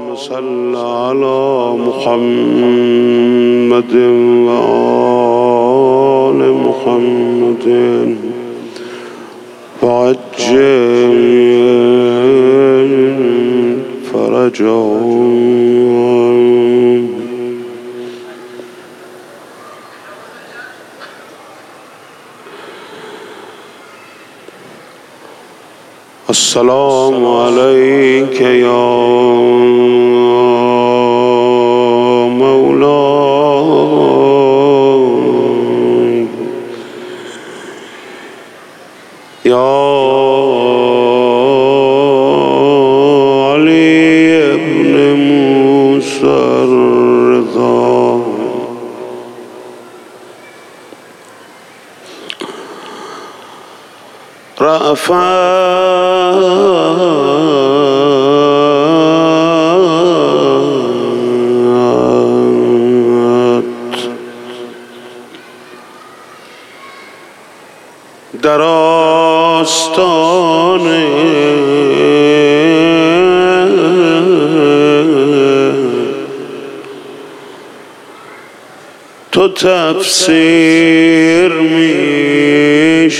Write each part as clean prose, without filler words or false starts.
اللهم صل على محمد وآل محمد وعجل فرجهم. السلام عليك يا مولاي يا علي بن موسى الرضا. رأفت در آستان تو تفسیر می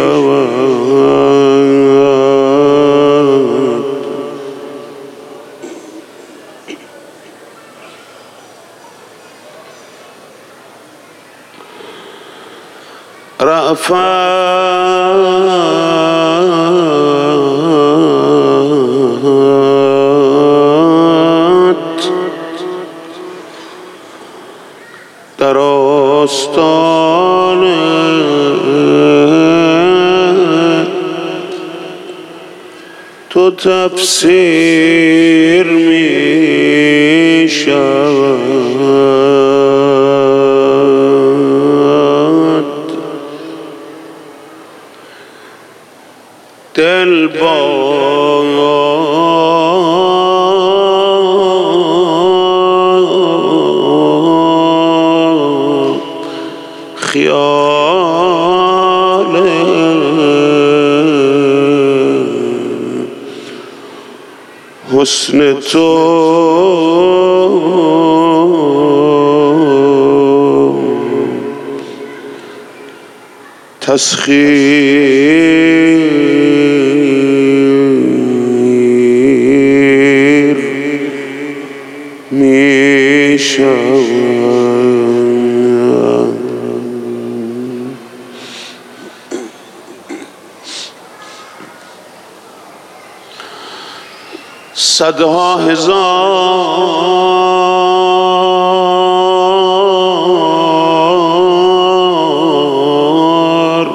شود. رأفت در آستان تو تفسیر می شود. دل با خیال حسن تو تسخیر می شود. صدها هزار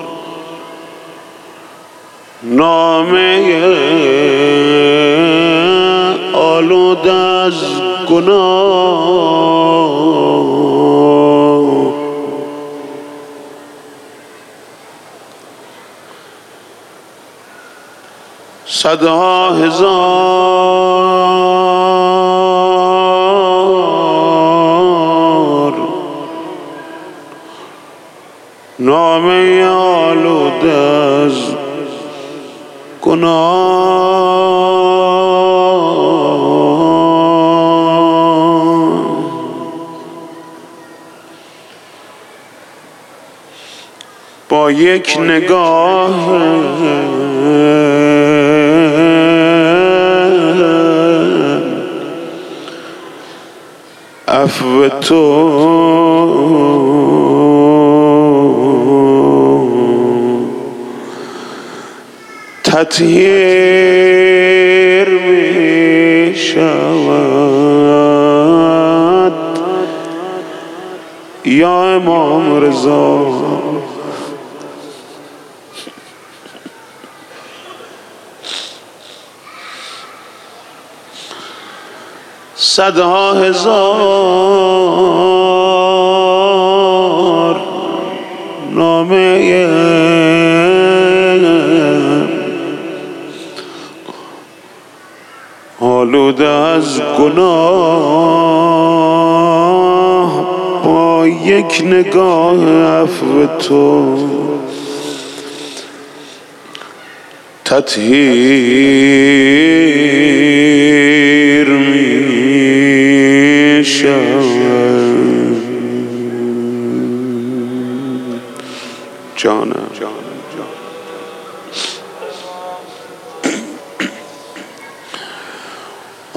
نامه آلوده از گناه صدها هزار نامه آلوده از گناه با یک نگاه عفو تو تطهیر می شود. یا امام رضا صدها هزار نامه آلوده از گناه با یک نگاه عفو تو تطهیر می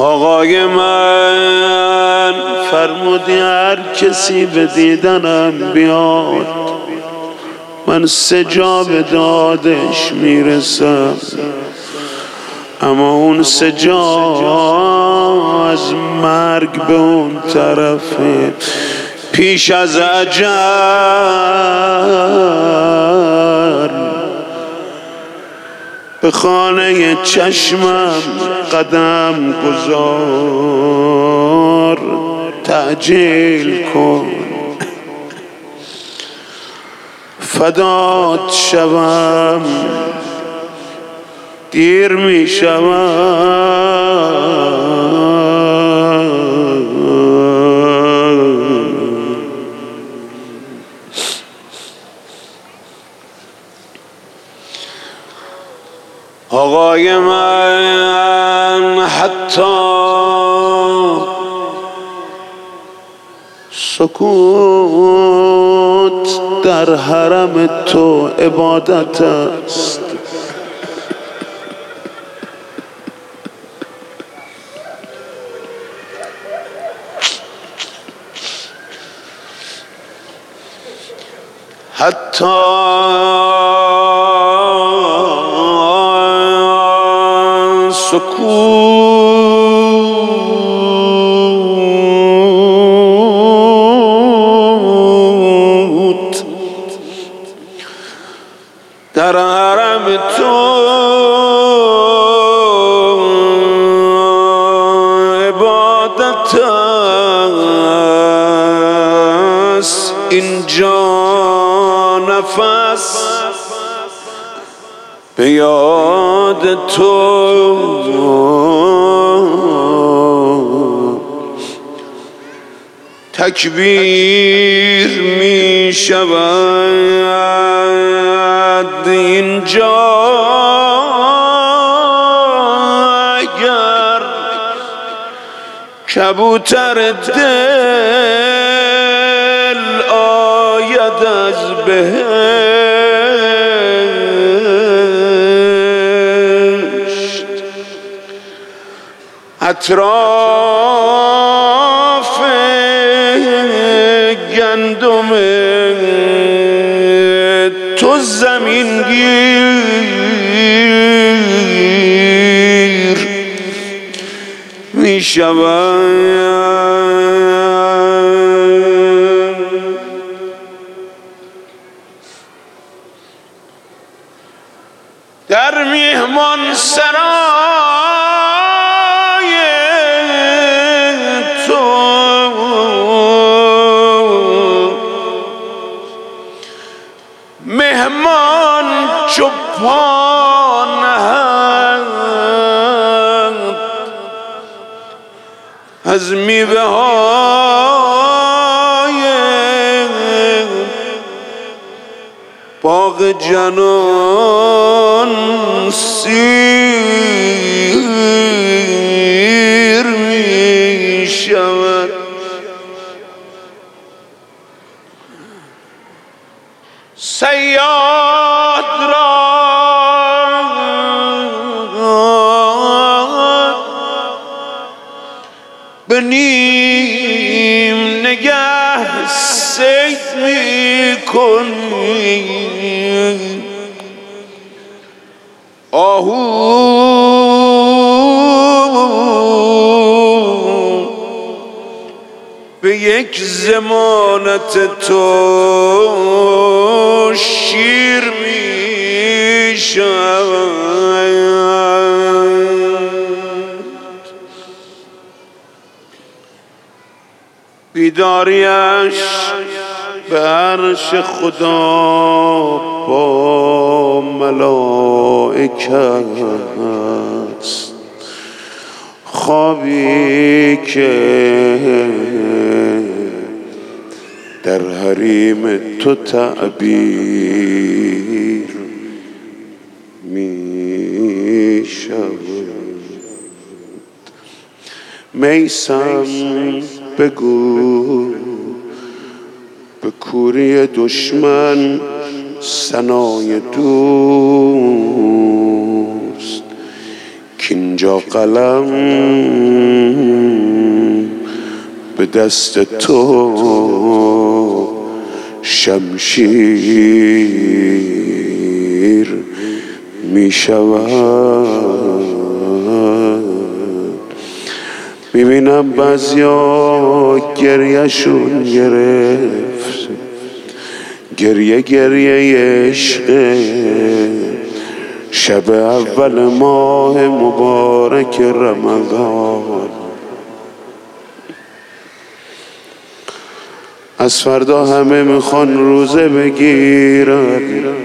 آقای من فرمودی هر کسی به دیدنم بیاد من 3 جا به دادش میرسم، اما اون 3 جا از مرگ به اون طرفه. پیش از اجل به خانه چشمم قدم گذار، تعجیل کن فدات شوم، دیر می شوم. آقای من حتی سکوت در حرم تو عبادت است. حتی سکوت در حرم تو عبادت است. اینجا نفس به یاد تو تکبیر می شود. اینجا اگر کبوتر دل آید از بهشت، اطراف گندم تو زمین گیر می شود. در میهمان سرای تو مهمان چو پا نهند از میوه های باغ جنان سیر می شود. صیاد را به نیم نگه صید می کنی، آهو به یک ضمانت تو شیر می شود. بیداریش به عرش خدا با ملائکه است، خوابی که در حریم تو تعبیر می شود. میثم بگو به کوری دشمن ثنای دوست، کین اینجا قلم به دست تو شمشیر می شود. میبینم بعضیا گریهشون گرفت، گریه عشق شب اول ماه مبارک رمضان. از فردا همه میخوان روزه بگیرن.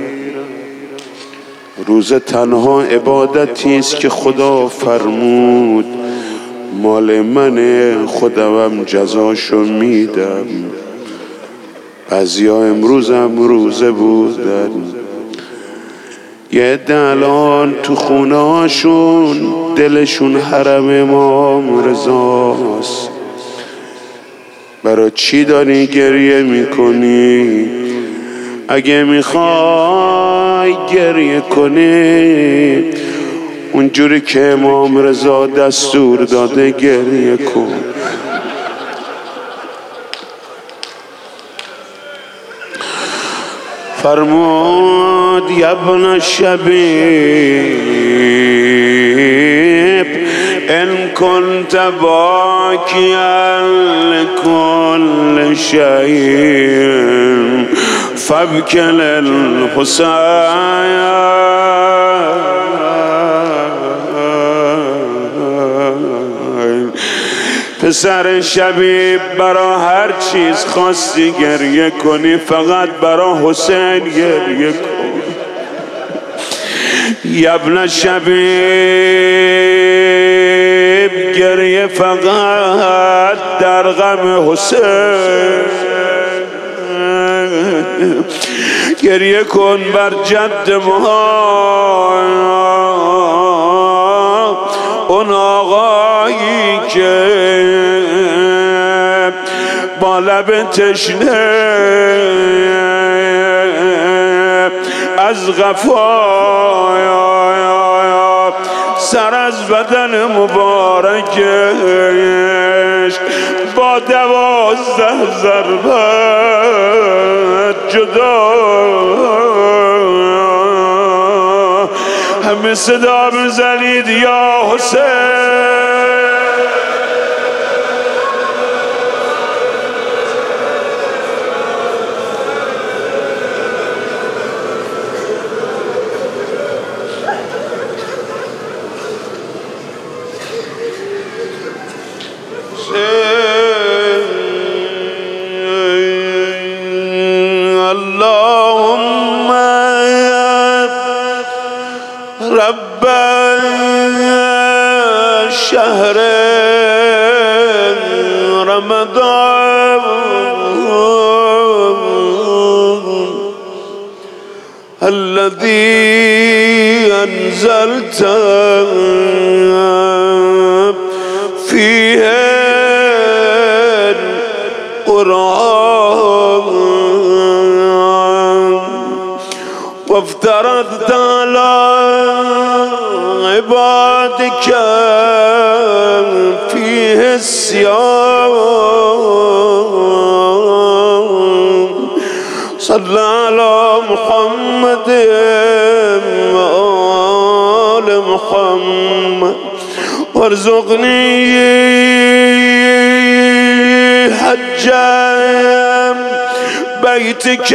روزه تنها عبادتی است که خدا فرمود مال منه، خودم جزاشو میدم. بعضیا امروز هم روزه بودن، یه عده الان تو خونه هاشون دلشون حرم امام رضاست. برای چی داری گریه میکنی؟ اگه میخوای گریه کنی اونجوری که امام رضا دستور داده گریه کن. فرمود یا ابن الشبیب ان كنت باكيا لكل شيء فابكِ للحسين. پسر شبیب برا هر چیز خواستی گریه کنی، فقط برا حسین گریه کن. یا ابن شبیب گریه فقط در غم حسین. گریه کن بر جد ما، اون آقایی که با لب تشنه از غفا سر از بدن مبارکش با 12 ضربه جدا همه صدا بزنید یا حسین. اللهم رب شهر رمضان الذي أنزلت فيه القرآن وافترضت على عبادك فيه الصيام. صل على محمد وآل محمد وارزقني حج بيتك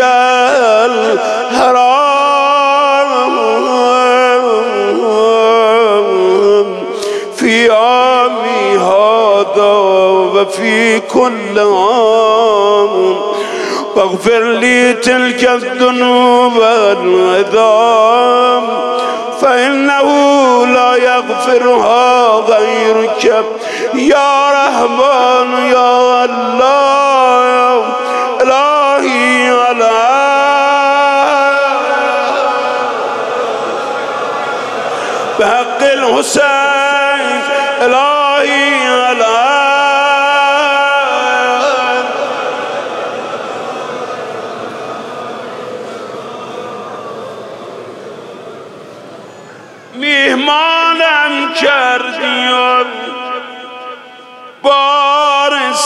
الحرام في عامي هذا وفي كل عام، واغفر لي تلك الذنوب العظام فإنه لا يغفرها غيرك يا رحمن يا الله. إلهي على بحق الحسين، إلهي على میهمانم کرد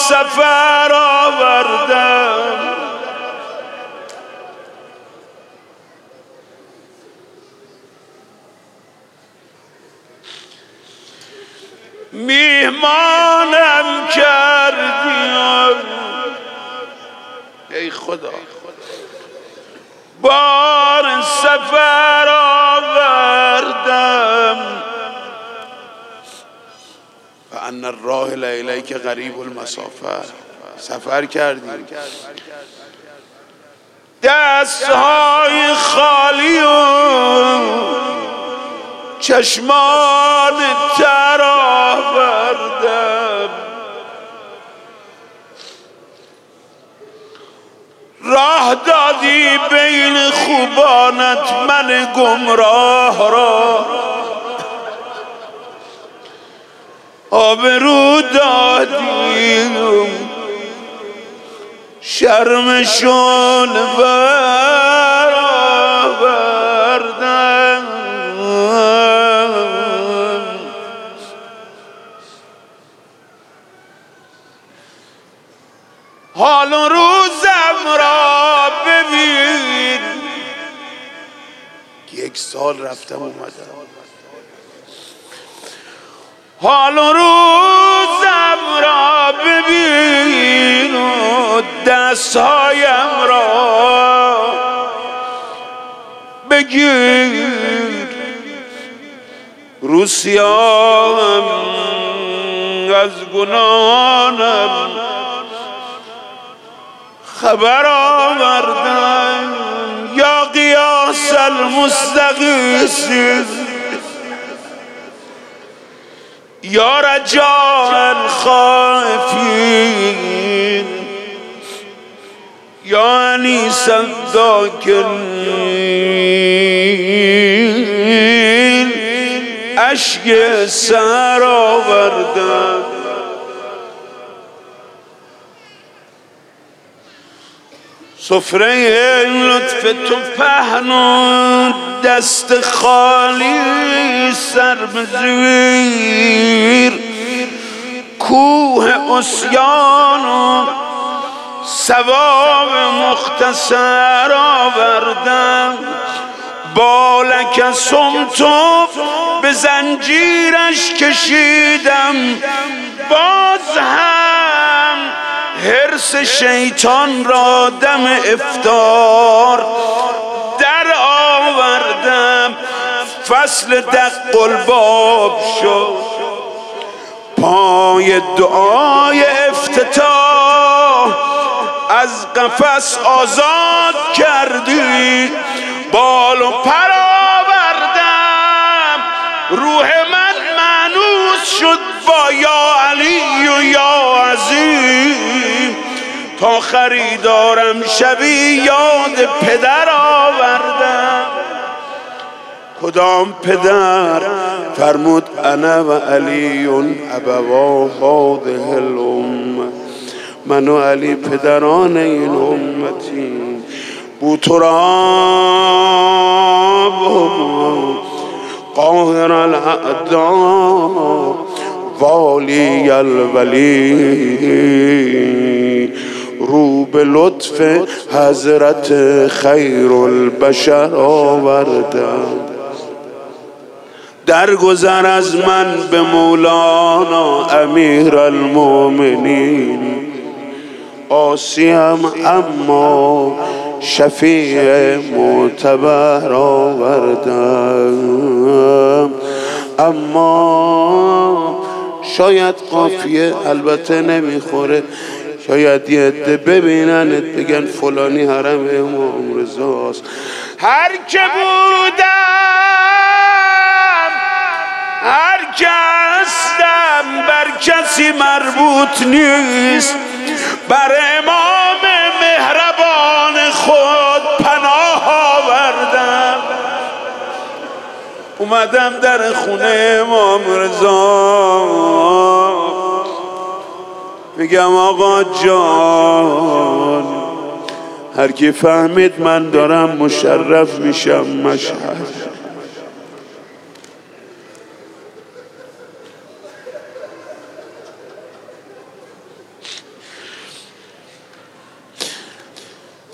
سفر آوردم، میهمانم کردی ای خدا، بار سفر آوردم. فان الراحل الیک قریب المسافه، سفر کردیم دستهای خالی و چشمان تر آوردم، راه دادی بین خوبانت من گمراه را، آبرو دادیم شرمشون برآوردم. حال و روزم را ببین، 1 سال رفتم اومدم، حال و روزم را ببین و دستهایم را بگیر، روسیام از گناهانم خبر آوردن. یا قیاس المستغیثین، یا رجاء الخائفین، یا انیس الذاکرین، اشک سر آوردن. سفره لطف تو پهن و دست خالی سر به زیر، کوه عصیان و ثواب مختصر آوردم. بالک سمتو به زنجیرش کشیدم، باز هم حرص شیطان را دم افطار در آوردم. فصل دق الباب شد، پای دعای افتتاح از قفس آزاد کردی. بال و پر آوردم، روح من مانوس شد با یا علی و یا عظیم. تا خریدارم شبی یاد پدر آوردم. کدام پدر؟ فرمود انا و علی ابوا هذه الامه، من و علی پدران این امتی. بوتراب قاهر الاعداء والی الولی، رو به لطف حضرت خیر البشر آوردم. درگذر از من به مولانا امیر المؤمنین، عاصیم اما شفیع معتبر آوردم. اما شاید قافیه البته نمیخوره، شاید یه عده ببیننت بگن فلانی حرم امام رضاست. هر که بودم، هر که هستم، بر کسی مربوط نیست. بر امام مهربان خود پناه آوردم. اومدم در خونه امام رضا، میگم آقا جان، هر کی فهمید من دارم مشرف میشم مشهد،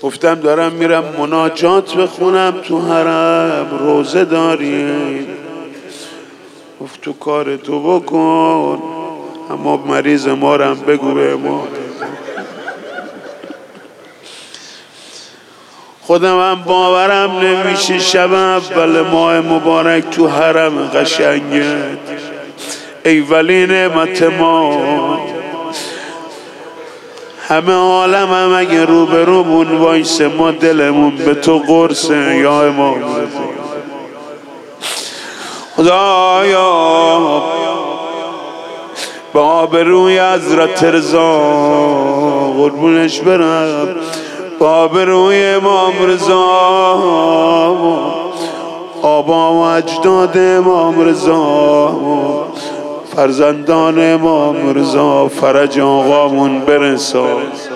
گفتم دارم میرم مناجات بخونم تو حرم، روزه دارین؟ گفت تو کار تو بکن، اما مریض ما رم بگو به ما. خودم هم باورم نمیشه شب اول ماه مبارک تو حرم قشنگت، ای ولی نعمت ما، همه عالم هم اگه رو به رو بون وایسه ما دلمون به تو قرصه یا امام. خدایا به آبروی حضرت رضا قربونش برم، به آبروی امام رضا، آبا و اجداد امام رضا، فرزندان امام رضا، فرج آقامون برسان.